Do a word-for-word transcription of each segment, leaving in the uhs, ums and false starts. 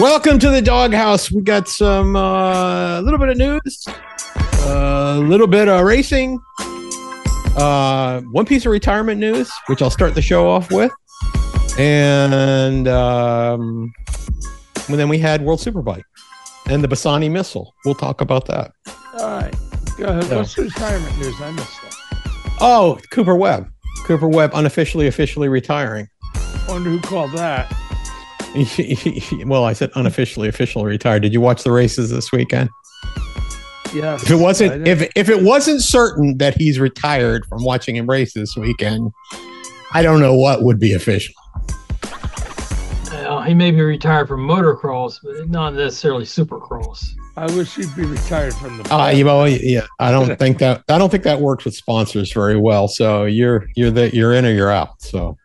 Welcome to the Doghouse. We got some a uh, little bit of news, a uh, little bit of racing, uh, one piece of retirement news, which I'll start the show off with, and um, and then we had World Superbike and the Bassani missile. We'll talk about that. All right, go ahead. So, what's the retirement news? I missed that. Oh, Cooper Webb. Cooper Webb unofficially, officially retiring. Wonder who called that. Well, I said unofficially, officially retired. Did you watch the races this weekend? Yes. If it wasn't, if if it wasn't certain that he's retired from watching him race this weekend, I don't know what would be official. Uh, he may be retired from motocross, but not necessarily supercross. I wish he'd be retired from the. Uh, you know, yeah, I don't think that I don't think that works with sponsors very well. So you're you're the you're in or you're out. So.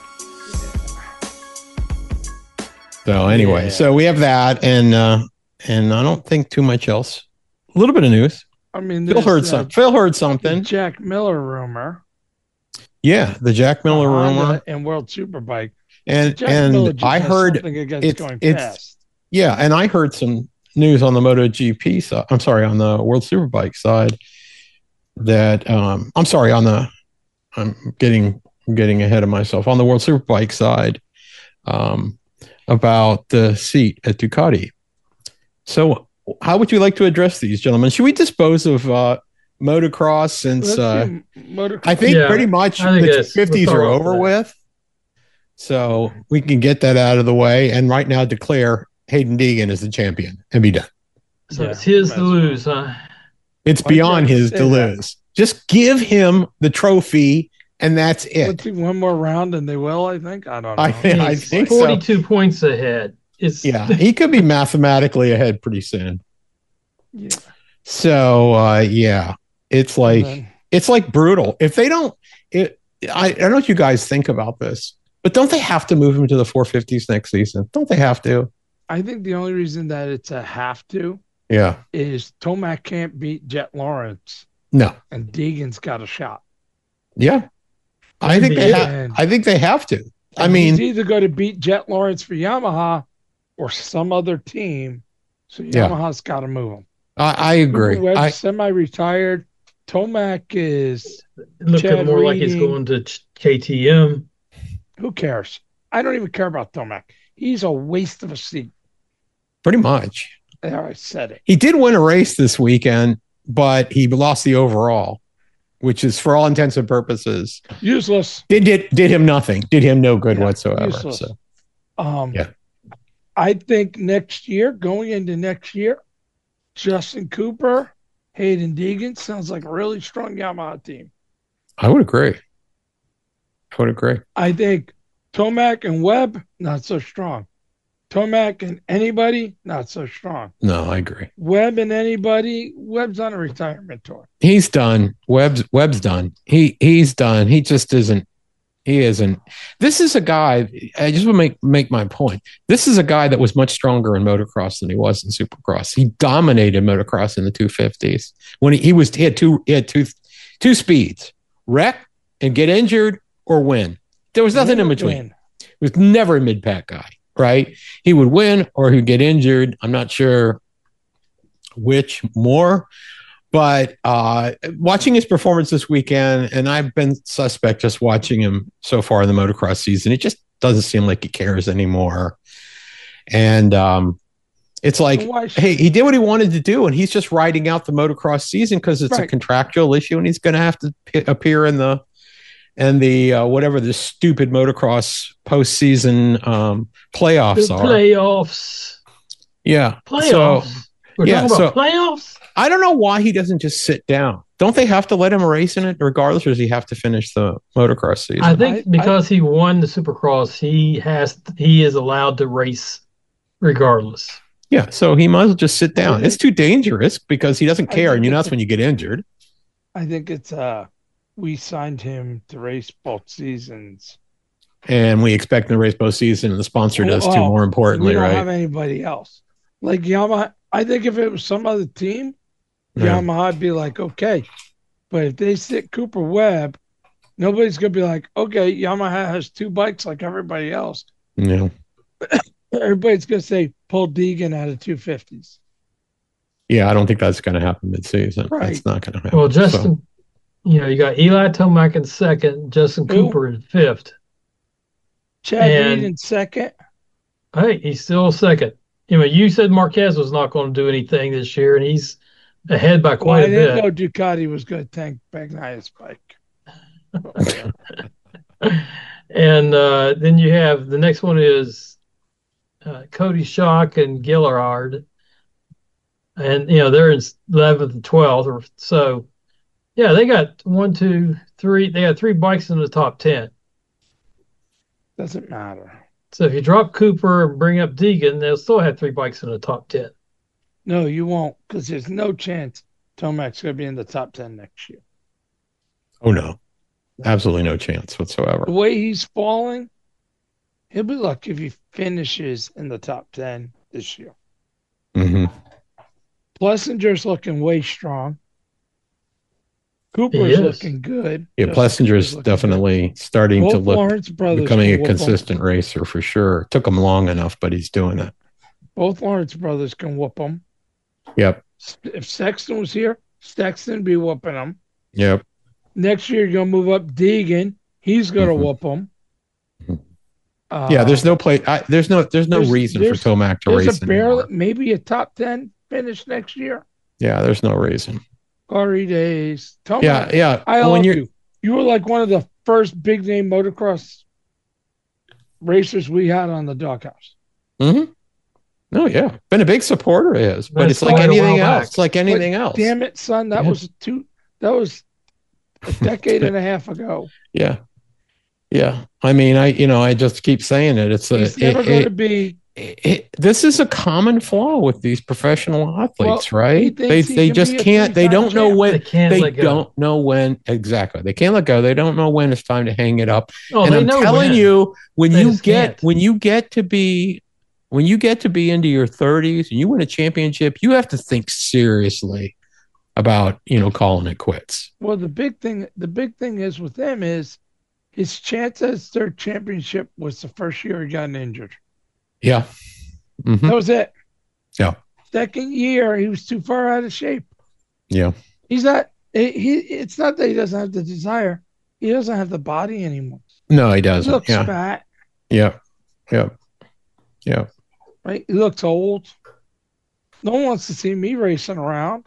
So anyway, yeah. so we have that, and uh, and I don't think too much else. A little bit of news. I mean, Phil heard some. Phil heard something. Jack Miller rumor. Yeah, the Jack Miller uh, rumor and World Superbike. And Jack and I heard it's going it's fast. Yeah, and I heard some news on the MotoGP side. I'm sorry, on the World Superbike side. That um, I'm sorry on the. I'm getting getting ahead of myself on the World Superbike side. Um. About the seat at Ducati. So how would you like to address these, gentlemen? Should we dispose of uh, motocross since uh, motocross. I think yeah, pretty much the fifties are over with. So we can get that out of the way and right now declare Hayden Deegan as the champion and be done. So yeah, it's his to lose, huh? It's Why beyond his to lose. That? Just give him the trophy. And that's it. Let's do one more round, and they will. I think. I don't know. I, I think forty-two so. points ahead. It's yeah, he could be mathematically ahead pretty soon. Yeah. So uh, yeah, it's like then, it's like brutal. If they don't, it. I, I don't know what you guys think about this, but don't they have to move him to the four fifties next season? Don't they have to? I think the only reason that it's a have to, yeah, is Tomac can't beat Jet Lawrence. No, and Deegan's got a shot. Yeah. I think they have. I think they have to. I mean, he's either going to beat Jet Lawrence for Yamaha or some other team. So Yamaha's yeah. got to move him. I, I agree. Webb's I, semi-retired. Tomac is looking more Reading. Like he's going to K T M. Who cares? I don't even care about Tomac. He's a waste of a seat. Pretty much. There, I said it. He did win a race this weekend, but he lost the overall. Which is, for all intents and purposes, useless. Did did did him nothing. Did him no good yeah, whatsoever. Useless. So, um, yeah. I think next year, going into next year, Justin Cooper, Hayden Deegan sounds like a really strong Yamaha team. I would agree. I would agree. I think Tomac and Webb not so strong. Tomac and anybody, not so strong. No, I agree. Webb and anybody, Webb's on a retirement tour. He's done. Webb's Webb's done. He he's done. He just isn't. He isn't. This is a guy. I just want to make make my point. This is a guy that was much stronger in motocross than he was in supercross. He dominated motocross in the two fifties when he, he was he had two he had two two speeds: wreck and get injured or win. There was nothing in between. Win. He was never a mid pack guy. Right, he would win or he'd get injured. I'm not sure which more, but uh, watching his performance this weekend, and I've been suspect just watching him so far in the motocross season. It just doesn't seem like he cares anymore, and um, it's like, hey, he did what he wanted to do, and he's just riding out the motocross season because it's right. a contractual issue, and he's going to have to p- appear in the and the uh, whatever the stupid motocross postseason um, playoffs the are. Playoffs. Yeah. Playoffs. So, We're yeah, talking about so playoffs. I don't know why he doesn't just sit down. Don't they have to let him race in it regardless, or does he have to finish the motocross season? I think I, because I, he won the Supercross, he has he is allowed to race regardless. Yeah, so he might as well just sit down. It's too dangerous because he doesn't care, and you know that's a, when you get injured. I think it's uh we signed him to race both seasons. And we expect him to race both seasons, and the sponsor does oh, too, more importantly, we don't right? have anybody else. Like Yamaha, I think if it was some other team, yeah. Yamaha would be like, okay. But if they sit Cooper Webb, nobody's going to be like, okay, Yamaha has two bikes like everybody else. No. Everybody's going to say pull Deegan out of two fifties. Yeah, I don't think that's going to happen mid-season. Right. That's not going to happen. Well, Justin, So, you know, you got Eli Tomac in second, Justin Who? Cooper in fifth. Chad And- Reed in second. Hey, he's still second. You know, you said Marquez was not going to do anything this year, and he's ahead by Well, quite I a didn't bit. know Ducati was going to tank Bagnaya's bike. And uh, then you have the next one is uh, Cody Schock and Gillard. And, you know, they're in eleventh and twelfth. Or so, yeah, they got one, two, three. They got three bikes in the top ten. Doesn't matter. So if you drop Cooper and bring up Deegan, they'll still have three bikes in the top ten. No, you won't, because there's no chance Tomac's going to be in the top ten next year. oh no, absolutely no chance whatsoever. The way he's falling, he'll be lucky if he finishes in the top ten this year. hmm Plessinger's looking way strong. He Cooper's is. looking good. Yeah, Justin Plessinger's Cooper's looking definitely starting good. to Both look Lawrence brothers becoming can a whoop 'em. consistent racer for sure. Took him long enough, but he's doing it. Both Lawrence brothers can whoop them. Yep, If Sexton was here, Sexton would be whooping them. yep. Next year, you're going to move up Deegan. He's going to Mhm. whoop them. Mhm. Yeah, there's no play. I, there's no. There's no there's- reason for there's- Tomac to There's race a barely, anymore. maybe a top ten finish next year. Yeah, there's no reason. Glory days. Tomac, Yeah, yeah. I when love you're you. You were like one of the first big name motocross racers we had on the doghouse. hmm No, yeah, been a big supporter of his, but Been it's like quite a anything while else. back. It's like anything else. Damn it, son. That Yeah. was two. That was a decade and a half ago. Yeah, yeah. I mean, I you know, I just keep saying it. It's a. He's it- never it- going to be. it- this is a common flaw with these professional athletes, Well, he right? thinks They he they can just be a can't. They three-time don't know champ. when. They can't They let go. don't know when exactly. They can't let go. They don't know when it's time to hang it up. Oh, and they I'm know telling when. you, when They you just get can't. when you get to be when you get to be into your thirties and you win a championship, you have to think seriously about you know calling it quits. Well, the big thing, the big thing is with him is his chance at his third championship was the first year he got injured. Yeah. Mhm. That was it. Yeah. Second year, he was too far out of shape. Yeah. He's not. He. he- It's not that he doesn't have the desire. He doesn't have the body anymore. No, he He doesn't. looks Yeah. fat, Yeah. Yeah. Yeah. right? He looks old. No one wants to see me racing around.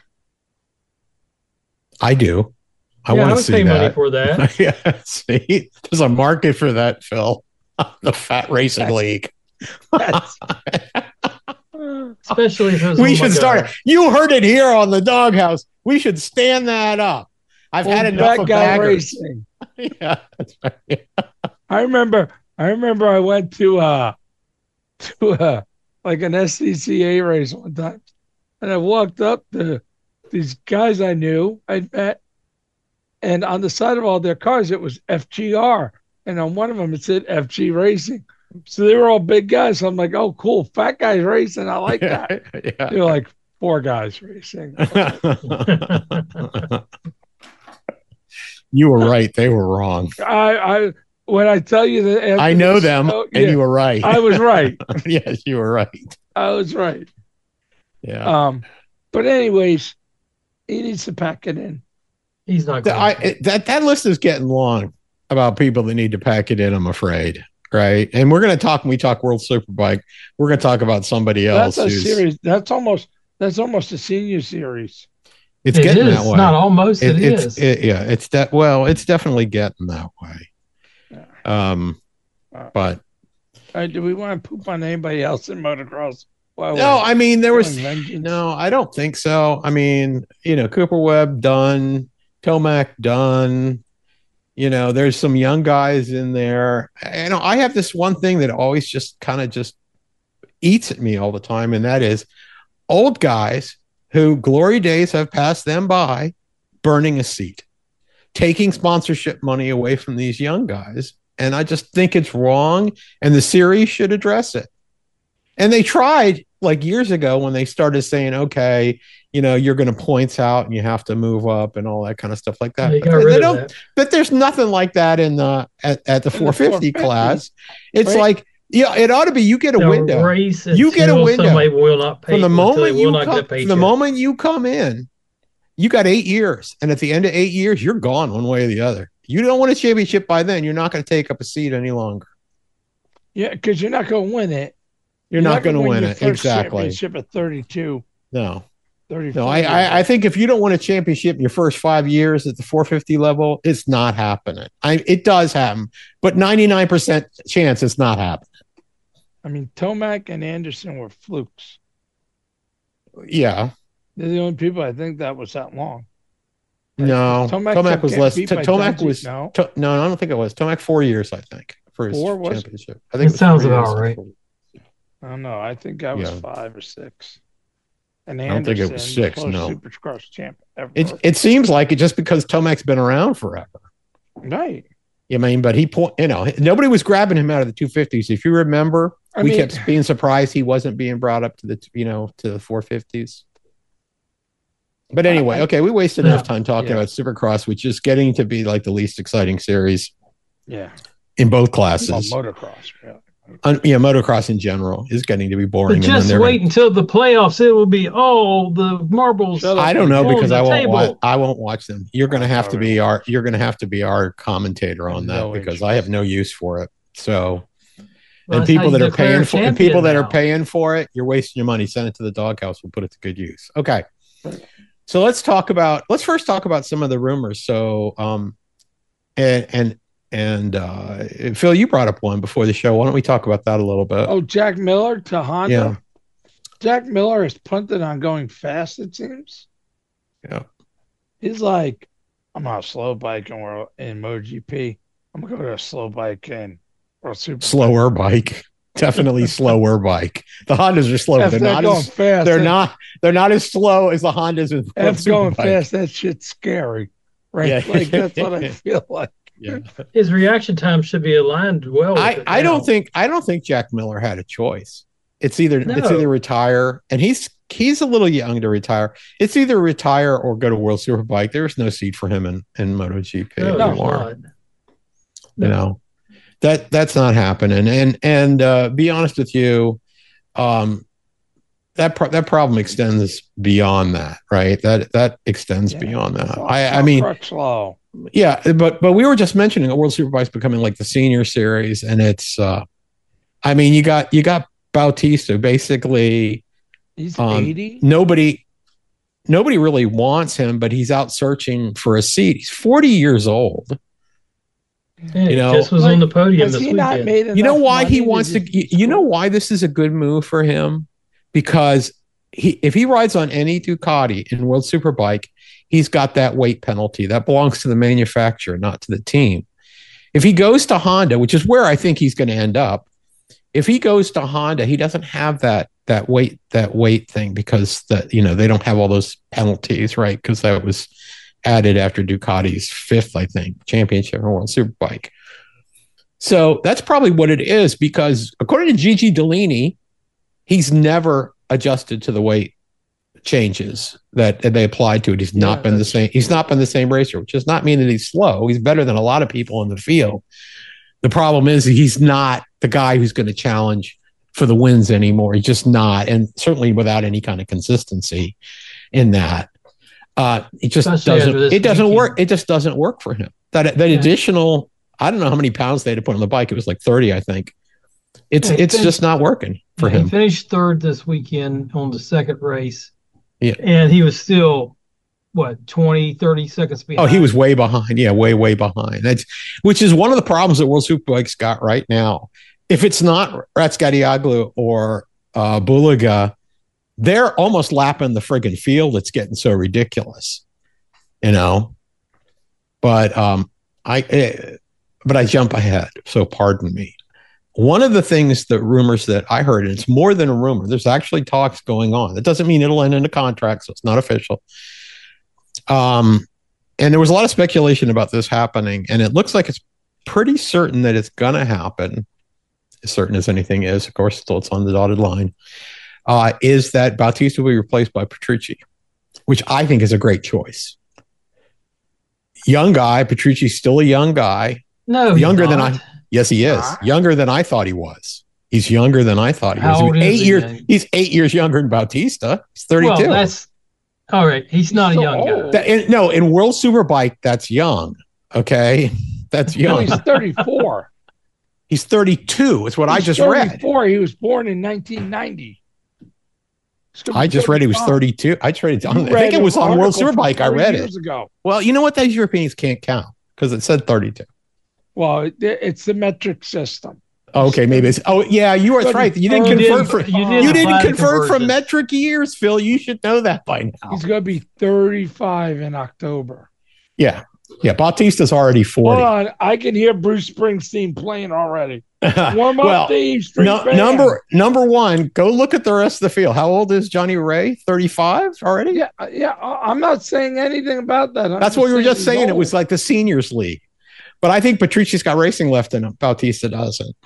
I do. I Yeah, I want to would see pay money that. for that. yeah. See, there's a market for that, Phil. The Fat Racing That's- League. That's, Especially if it was we one should of my start it. guys. You heard it here on the Doghouse. We should stand that up. I've had old enough fat of guy baggers. racing. Yeah, that's right. I remember. I remember. I went to uh to uh like an S C C A race one time, and I walked up to these guys I knew I'd met, and on the side of all their cars it was F G R, and on one of them it said F G Racing. So they were all big guys. So I'm like, oh, cool, fat guys racing. I like that. Yeah. They're like four guys racing. You were right. They were wrong. I I when I tell you that after I know this- them, oh, and yeah, you were right. I was right. Yes, you were right. I was right. Yeah. Um, but anyways, he needs to pack it in. He's not The- going I, to. it- that that list is getting long about people that need to pack it in. I'm afraid, right? And we're going to talk when we talk World Superbike. We're going to talk about somebody else. That's a who's, series. That's almost that's almost a senior series. It's It getting is. that way. Not almost. It- it it's is. it- yeah. It's that. Well, it's definitely getting that way. Yeah. Um, Uh, but All right, do we want to poop on anybody else in motocross? While no, we're I mean there was feeling vengeance? no. I don't think so. I mean, you know, Cooper Webb done, Tomac done. You know, there's some young guys in there. You know, I have this one thing that always just kind of just eats at me all the time, and that is old guys who glory days have passed them by, burning a seat, taking sponsorship money away from these young guys. And I just think it's wrong, and the series should address it. And they tried like years ago when they started saying, okay, you know, you're going to points out and you have to move up and all that kind of stuff like that. They But got they rid don't- of that. but there's nothing like that in the at, at the In the four fifty four fifty, class. It's right? like Yeah, it ought to be. You get a The window. race You get a until window. somebody will not pay From the until they moment will you not come, get a from the paycheck. moment you come in, you got eight years, and at the end of eight years, you're gone one way or the other. You don't win a championship by then. You're not going to take up a seat any longer. Yeah, because you're not going to win it. You're, you're not, not going to win, win your it. First exactly. Championship at thirty-two. No. thirty-four. No, I, I I think if you don't win a championship in your first five years at the four fifty level, it's not happening. I it does happen, but ninety-nine percent chance it's not happening. I mean, Tomac and Anderson were flukes. Yeah. They're the only people I think that was that long. Right? No, Tomac, Tomac was less. T- Tomac was no? To, no, I don't think it was. Tomac four years, I think, for his four was? championship. I think it, it sounds about right. I don't know. I think I was yeah. five or six. And Anderson, I don't think it was six. No, Supercross champ ever. It it seems like it just because Tomac's been around forever. Right. I mean, but he point. You know, nobody was grabbing him out of the two fifties. If you remember, I we mean, kept being surprised he wasn't being brought up to the you know to the four fifties. But anyway, okay, we wasted yeah, enough time talking yeah. about Supercross, which is getting to be like the least exciting series. Yeah. In both classes. Well, motocross, yeah. Un, yeah, motocross in general is getting to be boring. But just wait gonna, until the playoffs. It will be oh the marbles. I don't know because I won't. Watch, I won't watch them. You're going to have to be our. You're going to have to be our commentator on that no because interest. I have no use for it. So, well, and people that are paying for and people that now. are paying for it, you're wasting your money. Send it to the doghouse. We'll put it to good use. Okay. So let's talk about. Let's first talk about some of the rumors. So, um, and and. And uh, Phil, you brought up one before the show. Why don't we talk about that a little bit? Oh, Jack Miller to Honda. Yeah. Jack Miller is punted on going fast, it seems. Yeah. He's like, I'm not a slow bike in, in MotoGP. I'm going to go to a slow bike in World Super. Slower bike. Definitely slower bike. The Hondas are slow. They're not going as fast. They're not. They're not as slow as the Hondas. With That's going fast. That shit's scary, right? Yeah. Like that's what I feel like. Yeah. His reaction time should be aligned well. With I, it I now. don't think I don't think Jack Miller had a choice. It's either no. it's either retire, and he's he's a little young to retire. It's either retire or go to World Superbike. There's no seat for him in, in MotoGP no, anymore. No. You know that that's not happening. And and uh, be honest with you, um, that pro- that problem extends beyond that, right? That that extends yeah. beyond that. I I mean. Crutchlow. Yeah, but but we were just mentioning a World Superbike's becoming like the senior series, and it's, uh, I mean, you got you got Bautista basically. He's um, eighty. Nobody, nobody really wants him, but he's out searching for a seat. He's forty years old. Yeah, you know, just was like, on the podium this weekend. You know why he wants to? You, you know why this is a good move for him? Because he, if he rides on any Ducati in World Superbike, he's got that weight penalty that belongs to the manufacturer, not to the team. If he goes to Honda, which is where I think he's going to end up, if he goes to Honda, he doesn't have that that weight that weight thing because that you know they don't have all those penalties, right? Because that was added after Ducati's fifth, I think, championship or World Superbike. So that's probably what it is. Because according to Gigi Dall'Igna, he's never adjusted to the weight changes that they applied to it. He's not yeah, been the same. He's not been the same racer, which does not mean that he's slow. He's better than a lot of people in the field. The problem is he's not the guy who's going to challenge for the wins anymore. He's just not, and certainly without any kind of consistency in that. Uh, it just Especially doesn't. It doesn't weekend. work. It just doesn't work for him. That that yeah. additional. I don't know how many pounds they had to put on the bike. It was like thirty, I think. It's yeah, it's finished, just not working for yeah, him. He finished third this weekend on the second race. Yeah. And he was still, what, twenty, thirty seconds behind? Oh, he was way behind. Yeah, way, way behind. That's which is one of the problems that World Superbike's got right now. If it's not Ratsgadioglu or uh, Bulaga, they're almost lapping the friggin' field. It's getting so ridiculous, you know. But um, I, eh, but I jump ahead, so pardon me. One of the things, the rumors that I heard, and it's more than a rumor, there's actually talks going on. That doesn't mean it'll end in a contract, so it's not official. Um, and there was a lot of speculation about this happening, and it looks like it's pretty certain that it's going to happen, as certain as anything is, of course, until it's on the dotted line, uh, is that Bautista will be replaced by Petrucci, which I think is a great choice. Young guy, Petrucci's still a young guy. No, younger he's than not. I. Yes, he is. Younger than I thought he was. He's younger than I thought he How was. old is eight he years. then? He's eight years younger than Bautista. He's thirty-two. Well, that's all right. He's, He's not a so young guy. old. That- in- no, in World Superbike, that's young. Okay, that's No, young. he's thirty-four. He's thirty-two. Is what I He's just read. thirty-four. He was born in nineteen ninety. He's gonna I be just read he was thirty-five. thirty-two. I just read it. You I think read it was an on World article from Superbike. I forty read it. years ago. Well, you know what? Those Europeans can't count because it said thirty-two. Well, it, it's the metric system. Okay, maybe it's. Oh, yeah, you are right. You didn't You convert didn't- for. you You didn't didn't apply the convert from conversion. metric years, Phil. You should know that by now. He's going to be thirty-five in October. Yeah, yeah. Bautista's already Hold forty. on. I can hear Bruce Springsteen playing already. Warm up, well, Dave. Street no, band. number number one. Go look at the rest of the field. How old is Johnny Ray? Thirty-five already. Yeah, uh, yeah. I- I'm not saying anything about that. I'm That's what we were just he's saying. It old. was like the seniors league. But I think Patrici's got racing left in him. Bautista doesn't.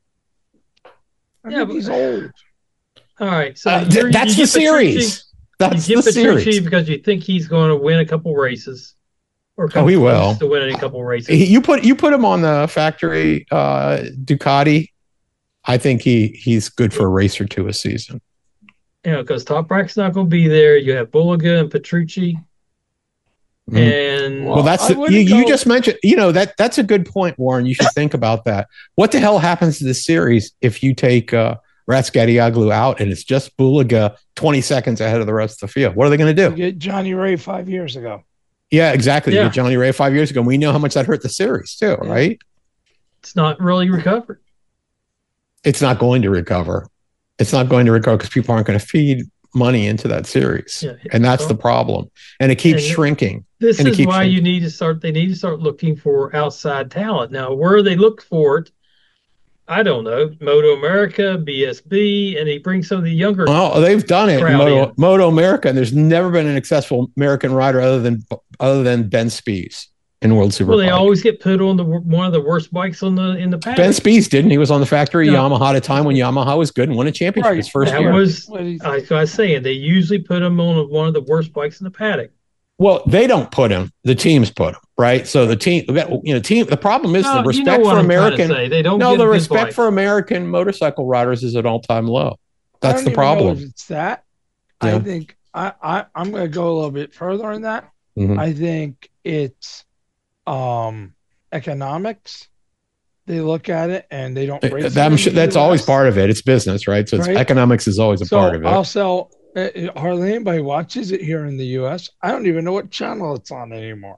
I Yeah, think but- he's old. All right. So Uh, th- you're- that's you the get Petrucci- series. That's you the get Petrucci series. because you think he's going to win a couple races, or come Oh, he close will. to winning a couple races. He- You put you put him on the factory uh, Ducati. I think he he's good for a race or two a season. You know, because Top Rack's not going to be there. You have Bulliga and Petrucci, Mhm. and Well, that's I the, you, wouldn't you go- just mentioned. You know that that's a good point, Warren. You should think about that. What the hell happens to this series if you take uh, Ratsgadioglu out and it's just Bulliga twenty seconds ahead of the rest of the field? What are they going to You do? get Johnny Ray five years ago. Yeah, exactly. You Yeah. get Johnny Ray five years ago. And we know how much that hurt the series too, Yeah. right? it's not really recovered. It's not going to recover. It's not going to recover because people aren't going to feed money into that series, Yeah. and that's the problem. And it keeps And- shrinking. This And it is keeps why shrinking. you need to start. They need to start looking for outside talent. Now, where they look for it, I don't know. Moto America, B S B, and he brings some of the younger. Well, they've done it in Crowd Moto, in. Moto America, and there's never been an successful American rider other than other than Ben Spies in World Superbike. well, they always get put on the one of the worst bikes on the in the paddock. Ben Spies didn't. He was on the factory No. Yamaha at a time when Yamaha was good and won a championship Right. his first That year. was What he's- I, I was saying they usually put him on one of the worst bikes in the paddock. Well, they don't put him. The teams put him, right? So the team, you know, team. The problem is No, the you know respect what for I'm trying to American. say. They don't No, get the good respect bikes. for American motorcycle riders is at all time low. I That's don't the even know problem. if it's that. I Yeah. think I, I I'm going to go a little bit further in that. Mhm. I think it's um economics. They look at it and they don't race. That- I'm it sure in the that's always U S. part of it. It's business, right? So it's, Right. economics is always a So part of it. I'll sell. Uh, hardly anybody watches it here in the U S. I don't even know what channel it's on anymore.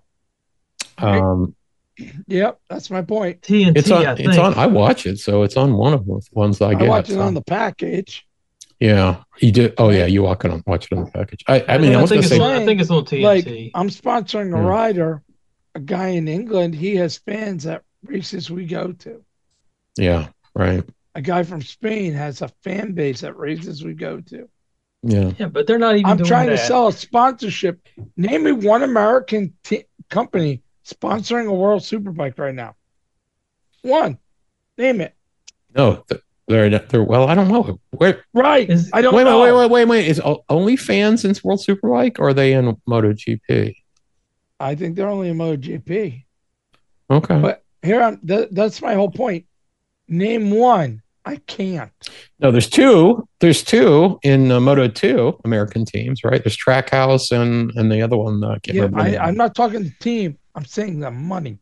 Um, Yep, that's my point. T N T, it's on. I think. It's on. I watch it, so it's on one of the ones I I, get. watch it so. on the package. Yeah, you do. Oh yeah, you walk it on. Watch it on the package. I. I mean, I, was think gonna it's say. on, I think it's on T N Like T. I'm sponsoring a Hmm. rider, a guy in England. He has fans at races we go to. Yeah. Right. A guy from Spain has a fan base at races we go to. Yeah. yeah, but they're not even I'm doing trying that. to sell a sponsorship. Name me one American t- company sponsoring a World Superbike right now. One. Name it. No, th- they're they're. Well, I don't know. Where? Right. Is- I don't Wait, know. wait, wait, wait, wait, wait. Is O- OnlyFans in World Superbike, or are they in MotoGP? I think they're only in MotoGP. Okay. But here I'm. Th- that's my whole point. Name one. I can't. No, there's two. There's two in uh, Moto two American teams, right? There's Trackhouse and and the other one. Uh, I can't Yeah, remember the I, name. I'm not talking the team. I'm saying the money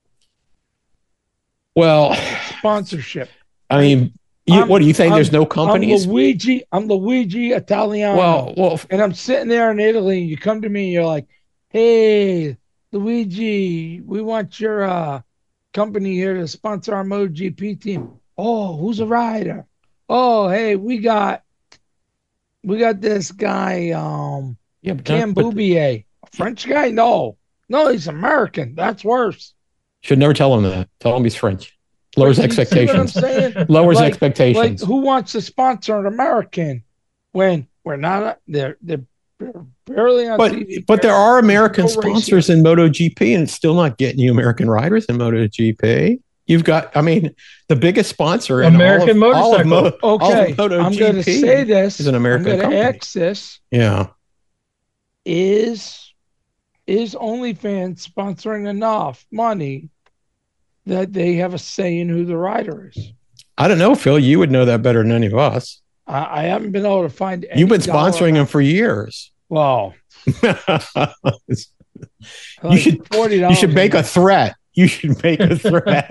Well, sponsorship. I mean, you, I'm- what do you think? I'm- There's no I'm companies. Luigi. I'm Luigi Italiano. Well, well, and I'm sitting there in Italy, and you come to me, and you're like, "Hey, Luigi, we want your uh, company here to sponsor our MotoGP team." Oh, who's a rider? Oh, hey, we got we got this guy, um, yeah, but, Cam but Boubier, a French guy. No, no, he's American. That's worse. should never tell him that. Tell him he's French. Lowers You see what I'm expectations. saying? Lowers Like- expectations. Like, who wants to sponsor an American when we're not? They're they're barely on But T V. but there are American No racing. sponsors in MotoGP, and it's still not getting you American riders in MotoGP. You've got, I mean, the biggest sponsor in American all of, all of Motorcycle. Mo- all Okay, of MotoGP I'm going to say this. is an American I'm going to company. ask this: Yeah, Is is OnlyFans sponsoring enough money that they have a say in who the rider is? I don't know, Phil. You would know that better than any of us. I, I haven't been able to find. Any You've been dollar sponsoring them amount. for years. Well, you like should forty you dollars. should make a threat. You should make a threat.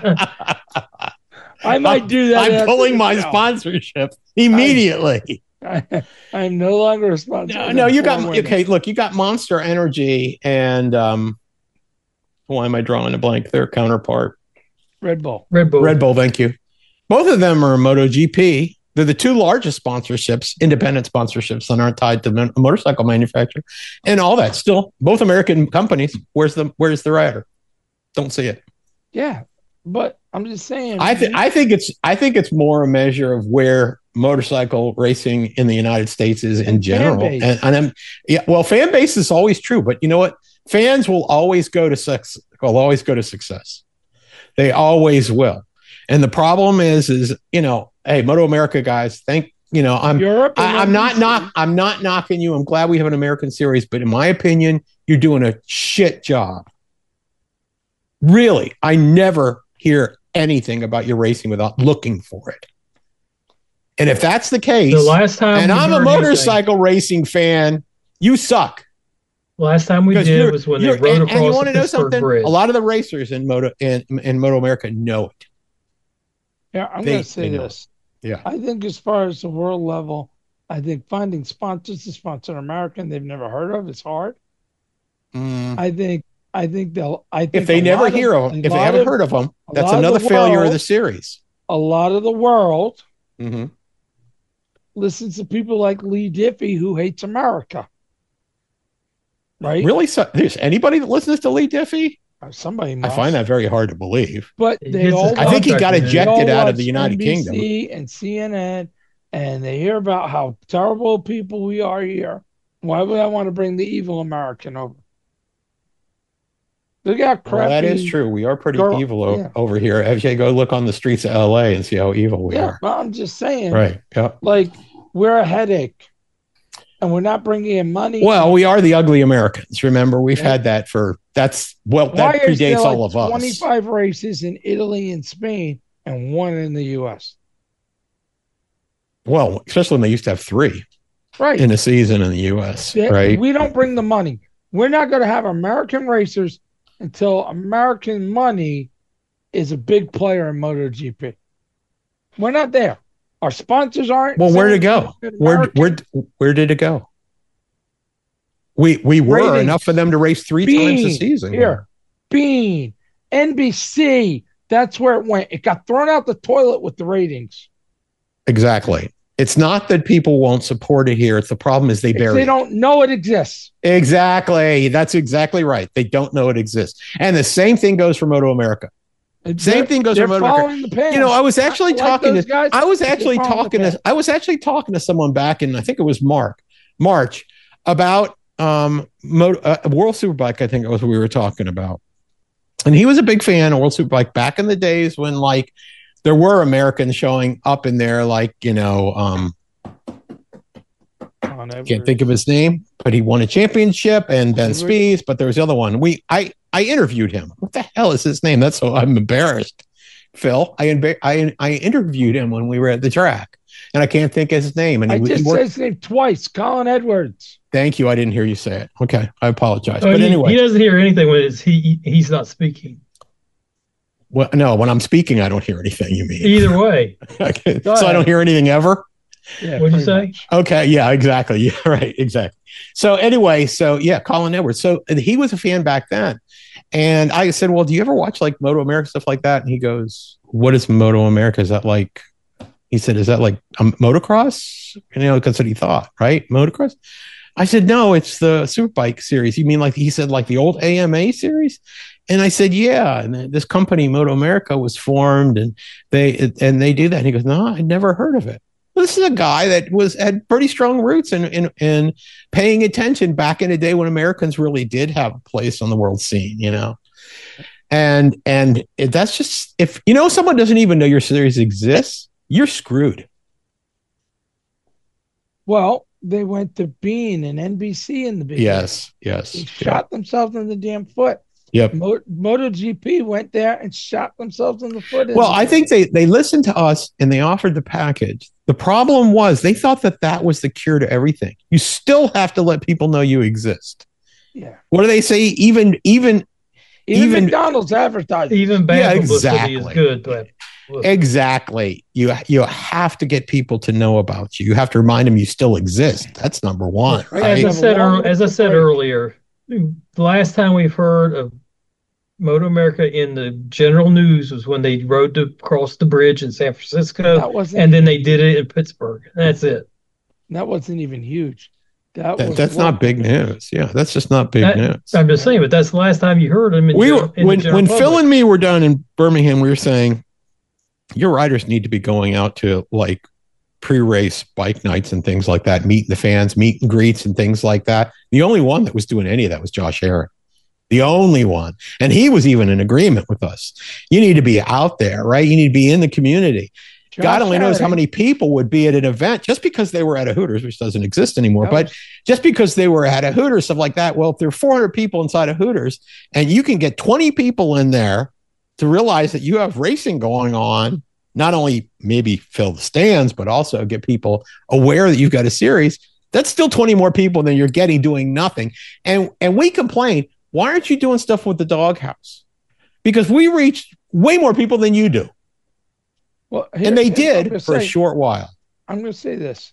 I might do that. I'm after pulling the my show. sponsorship immediately. I, I'm no longer a sponsor. No, no, you got okay. Look, you got Monster Energy and um, why am I drawing a blank? Their counterpart, Red Bull. Red Bull. Red Bull. Thank you. Both of them are MotoGP. They're the two largest sponsorships, independent sponsorships that aren't tied to a motorcycle manufacturer, and all that. Still, both American companies. Where's the Where's the rider? Don't see it. Yeah, but I'm just saying. I think I think it's I think it's more a measure of where motorcycle racing in the United States is in general. Fan base. And, and I'm yeah, well, fan base is always true, but you know what? Fans will always go to sex. Will always go to success. They always will. And the problem is, is you know, hey, Moto America guys, thank you know, I'm Europe. I, I'm not knock I'm not knocking you. I'm glad we have an American series, but in my opinion, you're doing a shit job. Really, I never hear anything about your racing without looking for it. And if that's the case, The last time and we I'm a heard motorcycle racing fan, you suck. anything- last time we Because did you're- was when they you're- rode and, across and you the want to know Pittsburgh something? Bridge. A lot of the racers in Moto in, in Moto America know it. Yeah, I'm They- going to say they know. this. Yeah. I think as far as the world level, I think finding sponsors to sponsor an American they've never heard of is hard. Mm. I think. I think they'll. I think If they a never lot hear of them, a if they lot haven't of- heard of them, a that's lot of another the failure of the world- series. A lot of the world Mm-hmm. listens to people like Lee Diffie who hates America. Right? Really? So, there's anybody that listens to Lee Diffie? Or Somebody I must. find that very hard to believe. But He they gets all his I think he got contract, man. they ejected all out of the watch United N B C Kingdom. and C N N, and they hear about how terrible people we are here. Why would I want to bring the evil American over? Look how crappy. Well, that is true. We are pretty girl- evil o- yeah. over here. F J, go look on the streets of L A and see how evil we Yeah, are. but I'm just saying. Right. Yeah. Like we're a headache, and we're not bringing in money. Well, we are the ugly Americans. Remember, we've Yeah. had that for that's well, Why that is there predates like all of us. twenty-five races in Italy and Spain and one in the U S? Well, especially when they used to have three Right. in a season in the U S. That- Right. We don't bring the money. We're not going to have American racers until American money is a big player in MotoGP. We're not there. Our sponsors aren't. Well, where'd it saying go? good Where American. where where did it go? We we were Ratings. enough for them to race three times a Bean, season. Here, Bean, N B C. That's where it went. It got thrown out the toilet with the ratings. Exactly. It's not that people won't support it here. It's the problem is they If bury they it. don't know it exists. Exactly. That's exactly right. They don't know it exists. And the same thing goes for Moto America. Same They're- thing goes they're for Moto America. following the path. You know, I was actually Like talking those to guys, I was they're actually following the talking path. to I was actually talking to someone back in I think it was Mark March about um Moto, uh, World Superbike. I think it was what we were talking about, and he was a big fan of World Superbike back in the days when like there were Americans showing up in there, like you know, um, On can't every- think of his name, but he won a championship and Ben Edwards? Spies, but there was the other one. We I I interviewed him. What the hell is his name? That's so I'm embarrassed. Phil, I emba- I I interviewed him when we were at the track, and I can't think of his name. And I he, he just worked, said his name twice. Colin Edwards. thank you. I didn't hear you say it. Okay, I apologize. Oh, but he, anyway, he doesn't hear anything when it's he he's not speaking. well, no, when I'm speaking, I don't hear anything. You mean Either way, okay. Go So I ahead. don't hear anything ever. Yeah, What'd you pretty say? much. Okay, yeah, exactly. Yeah, right, exactly. So anyway, so yeah, Colin Edwards. So he was a fan back then, and I said, "Well, do you ever watch like Moto America stuff like that?" And he goes, "What is Moto America? Is that like?" He said, "Is that like um, motocross?" You know, that's what he thought, right? Motocross. I said, "No, it's the Superbike series." You mean like he said, like the old A M A series? And I said, "Yeah." And this company, Moto America, was formed, and they and they do that. And he goes, "No, I'd never heard of it." This is a guy that was had pretty strong roots in, in in paying attention back in the day when Americans really did have a place on the world scene, you know. And and it, that's just if you know someone doesn't even know your series exists, you're screwed. Well, they went to Bean and N B C in the beginning. Yes, yes. They yeah. shot themselves in the damn foot. Yep. Mo- MotoGP went there and shot themselves in the foot. Well, I think they they listened to us and they offered the package. The problem was they thought that that was the cure to everything. You still have to let people know you exist. Yeah. What do they say? Even even even, even McDonald's advertising. Even bad Yeah, publicity exactly. is good. But exactly, you you have to get people to know about you. You have to remind them you still exist. That's number one. Right. Right? as I said, ear- as I said earlier, the last time we've heard of Moto America in the general news was when they rode to cross the bridge in San Francisco, That wasn't, and then they did it in Pittsburgh. That's it. that wasn't even huge. That, That, was that's not big local. news. Yeah, that's just not big That- news. I'm just saying, but that's the last time you heard them. In We gen- were in the when general when public. Phil and me were done in Birmingham. We were saying your riders need to be going out to like pre-race bike nights and things like that, meeting the fans, meet and greets and things like that. The only one that was doing any of that was Josh Aaron. The only one. And he was even in agreement with us. You need to be out there, right? You need to be in the community. Josh God only knows how Aaron, many people would be at an event just because they were at a Hooters, which doesn't exist anymore. that But was- just because they were at a Hooters, stuff like that. Well, if there are four hundred people inside a Hooters and you can get twenty people in there to realize that you have racing going on, not only maybe fill the stands, but also get people aware that you've got a series, that's still twenty more people than you're getting doing nothing. And, and we complain, why aren't you doing stuff with the doghouse? Because we reached way more people than you do. well, here- And they here's what I'm did gonna for a say. short while. I'm going to say this.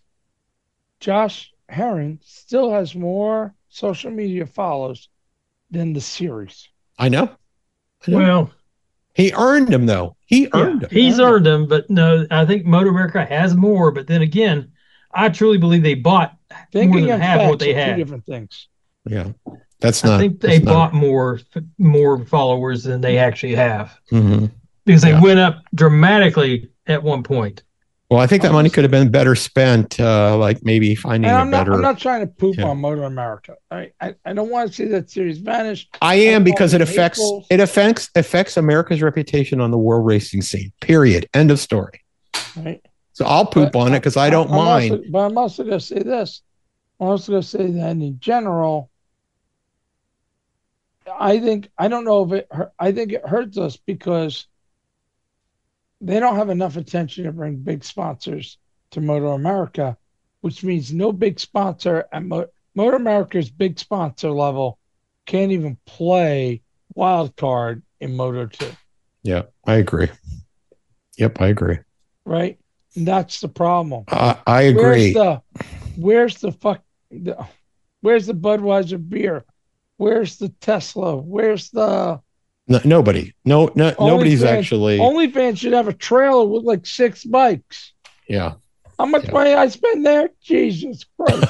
Josh Herron still has more social media follows than the series. I know. I know. Well, He earned them, though. He yeah, earned them. he's earned them, but no, I think Moto America has more. But then again, I truly believe they bought more Thinking than and half facts what they are two had. different things. Yeah. That's not. I think they that's not- bought more more followers than they actually have Mhm. because they Yeah. went up dramatically at one point. Well, I think that money could have been better spent, uh, like maybe finding And a I'm not, better. I'm not trying to poop Yeah. on Moto America. I, I, I don't want to see that series vanish. I am I'm because it calling affects hateful. it affects affects America's reputation on the world racing scene. Period. End of story. Right? So I'll poop But on it because I don't I'm mind. Also, but I'm also going to say this. I'm also going to say that in general, I think I don't know if it. hurt- I think it hurts us because they don't have enough attention to bring big sponsors to Moto America, which means no big sponsor at Mo- Moto America's big sponsor level can't even play wild card in Moto two. Yeah, I agree. Yep, I agree. Right? And that's the problem. Uh, I Where's agree. the where's the fuck the, where's the Budweiser beer? Where's the Tesla? Where's the No, nobody. No, no, nobody's OnlyFans- actually. OnlyFans should have a trailer with like six bikes. Yeah. How much Yeah. money I spend there? Jesus Christ.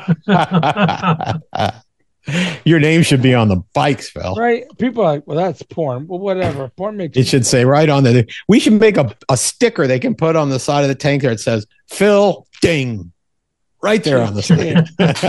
Your name should be on the bikes, Phil. Right? People are like, well, that's porn. Well, whatever. Porn makes It should say right on the. We should make a, a sticker they can put on the side of the tank there. It says Phil Ding, right there on the screen.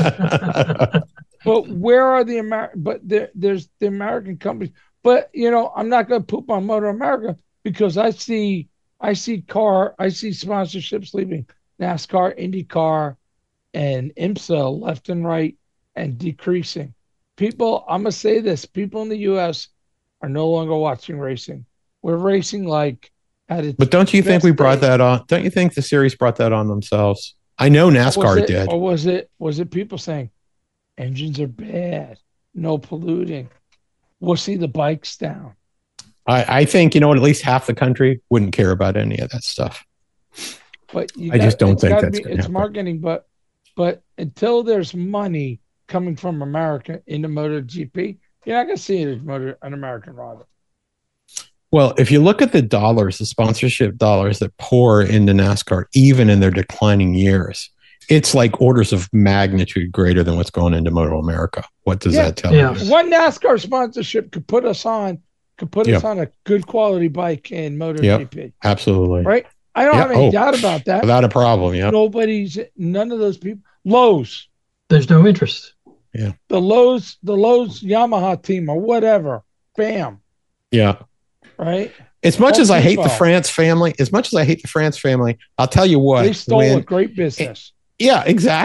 But where are the American? But there, there's the American companies. But you know, I'm not going to poop on Moto America because I see, I see car, I see sponsorships leaving NASCAR, IndyCar, and IMSA left and right, and decreasing. People, I'm gonna say this: people in the U S are no longer watching racing. We're racing like at its. But don't you think best we brought days. that on? Don't you think the series brought that on themselves? I know Was NASCAR it- did. Or was it was it people saying engines are bad, no polluting? We'll see the bikes down. I, I think, you know what, at least half the country wouldn't care about any of that stuff. But you I just don't it's think gotta that's be, gonna it's happen. marketing, but but until there's money coming from America into MotoGP, you're not gonna see it as motor an American rider. Well, if you look at the dollars, the sponsorship dollars that pour into NASCAR, even in their declining years, it's like orders of magnitude greater than what's going into Moto America. What does Yeah. that tell Yeah. you? One NASCAR sponsorship could put us on could put us Yeah. on a good quality bike in MotoGP. Absolutely. Right? I don't Yeah. have any Oh. doubt about that. Without a problem. Yeah. Nobody's none of those people. Lowe's, There's no interest. the Lowe's, the Lowe's Yamaha team or whatever. Bam. Yeah. Right? As much Home as I hate the Depot. France family, as much as I hate the France family, I'll tell you what. They stole when- a great business. Yeah, exactly.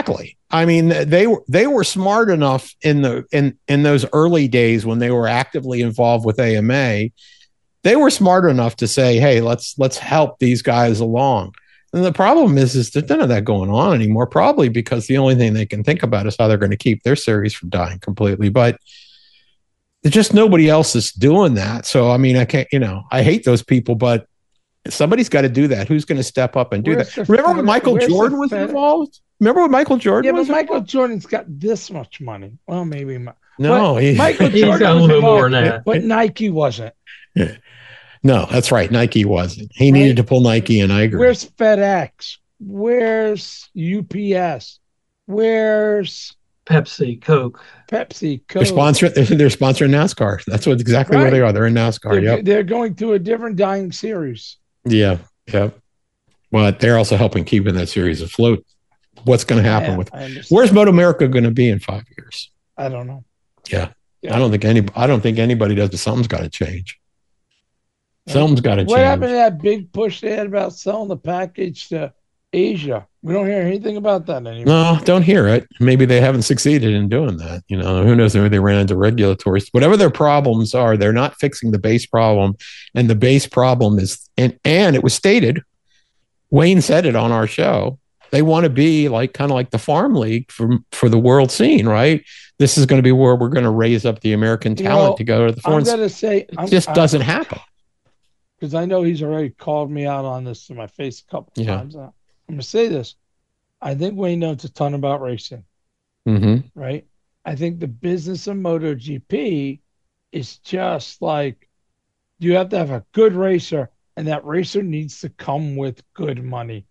I mean, they were they were smart enough in the in in those early days when they were actively involved with A M A. They were smart enough to say, "Hey, let's let's help these guys along." And the problem is, is that none of that going on anymore. Probably because the only thing they can think about is how they're going to keep their series from dying completely. But there's just nobody else is doing that. So I mean, I can't. You know, I hate those people, but somebody's got to do that. Who's going to step up and do Where's that? the Remember when Fed- Michael where's the Jordan was Fed- involved? Remember when Michael Jordan Yeah, but was Michael involved? Jordan's got this much money. Well, maybe. Mi- No, but he- Michael He's Jordan got a was little bit more involved, than that. but Nike wasn't. No, that's right. Nike wasn't. He Right? needed to pull Nike, and I agree. Where's FedEx? Where's U P S? Where's Pepsi, Coke. Pepsi? They're Coke? sponsoring. They're, they're sponsoring NASCAR. That's what exactly where Right. they are. They're in NASCAR. They're, Yep. they're going to a different dying series. Yeah. Yep. But they're also helping keeping that series afloat. What's going to happen Yeah, with? I understand. Where's Moto America going to be in five years? I don't know. Yeah. Yeah. I don't think any. I don't think anybody does. But something's got to change. Something's got to What change. happened to that big push they had about selling the package to Asia? We don't hear anything about that anymore. No, don't hear it. Maybe they haven't succeeded in doing that. You know, who knows? Maybe they ran into regulatory. Whatever their problems are, they're not fixing the base problem. And the base problem is, and and it was stated, Wayne said it on our show. They want to be like kind of like the farm league for for the world scene, right? This is going to be where we're going to raise up the American talent Well, to go to the I'm foreign. going to say, It just doesn't happen. because I know he's already called me out on this to my face a couple Yeah. times. Now. I'm going to say this. I think Wayne knows a ton about racing, hmm right? I think the business of MotoGP is just like you have to have a good racer, and that racer needs to come with good money.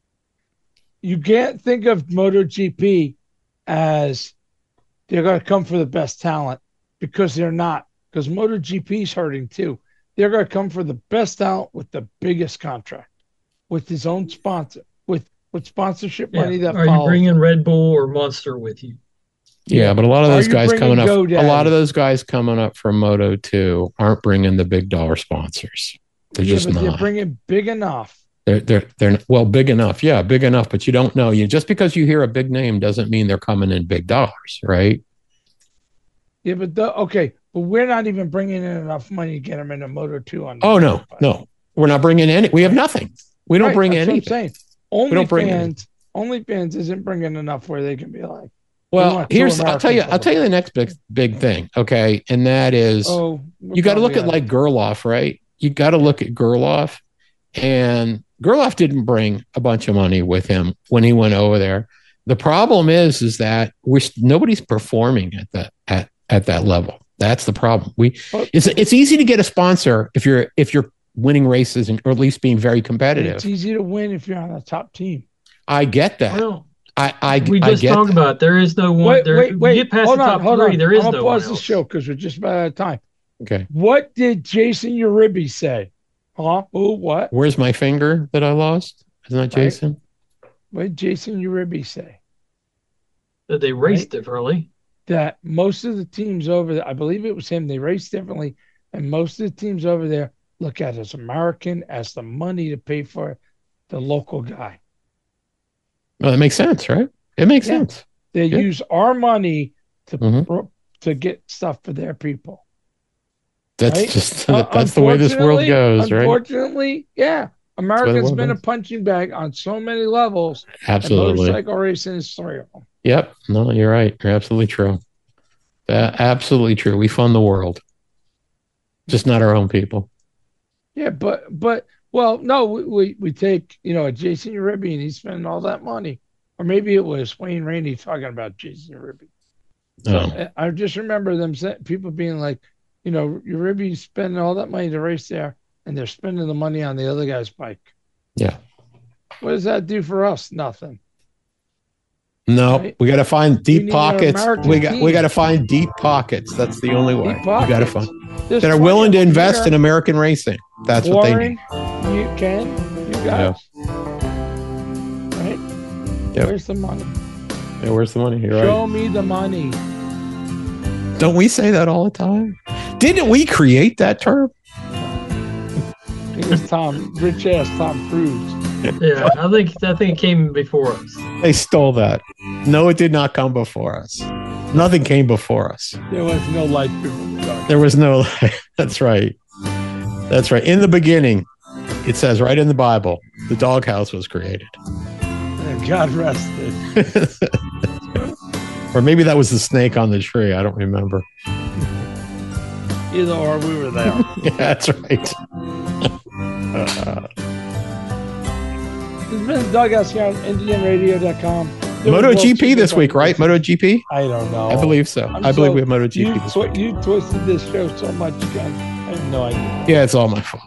You can't think of MotoGP as they're going to come for the best talent, because they're not. Because MotoGP is hurting too. They're going to come for the best talent with the biggest contract, with his own sponsor, with with sponsorship Yeah. money that Are you follows. bringing Red Bull or Monster with you? Yeah, but a lot of Are those you guys bringing coming up, GoDaddy? a lot of those guys coming up from Moto two aren't bringing the big dollar sponsors. They're Yeah, just but they're not. bringing big enough. They're they're they're well big enough, yeah, big enough. But you don't know. You just because you hear a big name doesn't mean they're coming in big dollars, right? Yeah, but the, okay, but we're not even bringing in enough money to get them into Moto two on. Oh no, no, we're not bringing any. We have nothing. We don't Right, bring that's what I'm anything. saying. don't bring OnlyFans, OnlyFans isn't bringing enough where they can be like, Well, want two here's I'll tell you. Americans I'll tell you the next big big thing. Okay, and that is oh, you got to look at like Gerloff, right? You got to look at Gerloff, and Gerloff didn't bring a bunch of money with him when he went over there. The problem is, is that we're nobody's performing at that at at that level. That's the problem. We But- it's it's easy to get a sponsor if you're if you're winning races and or at least being very It's competitive. easy to win if you're on a top team. I get that. Well, I I, we I just get talked that. about it. There is no one. Wait, there, wait, wait. You get past hold the on, top hold three. on. There is I'm no gonna one pause the else. show because we're just about out of time. Okay. What did Jason Uribe say? Huh? Who? What? Where's my finger that I lost? Isn't that Right. Jason? What did Jason Uribe say? That they raced differently. That most of the teams over there, I believe it was him, they race differently, and most of the teams over there look at as American as the money to pay for the local guy. Well, that makes sense, right? It makes Yeah. sense. They Yeah. use our money to Mhm. pro- to get stuff for their people. That's Right? just Uh, that's the way this world unfortunately- goes, right? Unfortunately, yeah. America's world been a goes. punching bag on so many levels, and Absolutely. motorcycle racing is three of them. Yep. No, you're right. You're absolutely true. Uh, absolutely true. We fund the world, just not our own people. Yeah, but but well, no, we we, we take you know a Jason Uribe and he's spending all that money, or maybe it was Wayne Rainey talking about Jason Uribe. So Oh. I I just remember them say, people being like, you know, Uribe's spending all that money to race there, and they're spending the money on the other guy's bike. Yeah. What does that do for us? Nothing. No, Right. we got to find deep need an pockets. American We got we team. got to find deep pockets. That's the only way. Deep We got to pockets. find There's that are plenty willing to of them invest here. in American racing. That's what they need. Warren, you can, you guys. Right? Yep. Where's the money? Yeah, where's the money here? Right? Show me the money. Don't we say that all the time? Didn't we create that term? I think it's Tom, rich ass Tom Cruise. Yeah, I think I think it came before us. They stole that. No, it did not come before us. Nothing came before us. There was no light before the dark. There was no. That's right. That's right. In the beginning, it says right in the Bible, the doghouse was created. And God rested. Or maybe that was the snake on the tree. I don't remember. Either or, we were there. Yeah, that's right. uh, It's been Doghouse here on Indian Radio dot com. MotoGP this week, right? MotoGP? I don't know. I believe so. I'm I believe so- we have MotoGP You, this twi- week. you twisted this show so much, you guys. I have no idea. Yeah, it's all my fault.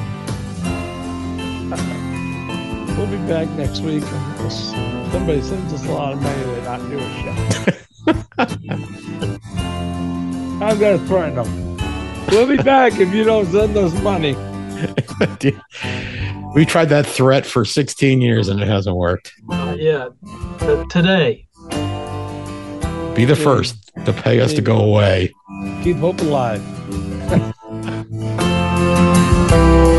We'll be back next week. Unless somebody sends us a lot of money to not do a show. I'm going to threaten them. We'll be back if you don't send us money. We tried that threat for sixteen years and it hasn't worked. Not yet. But today. Be the first to pay us to go away. Keep hope alive.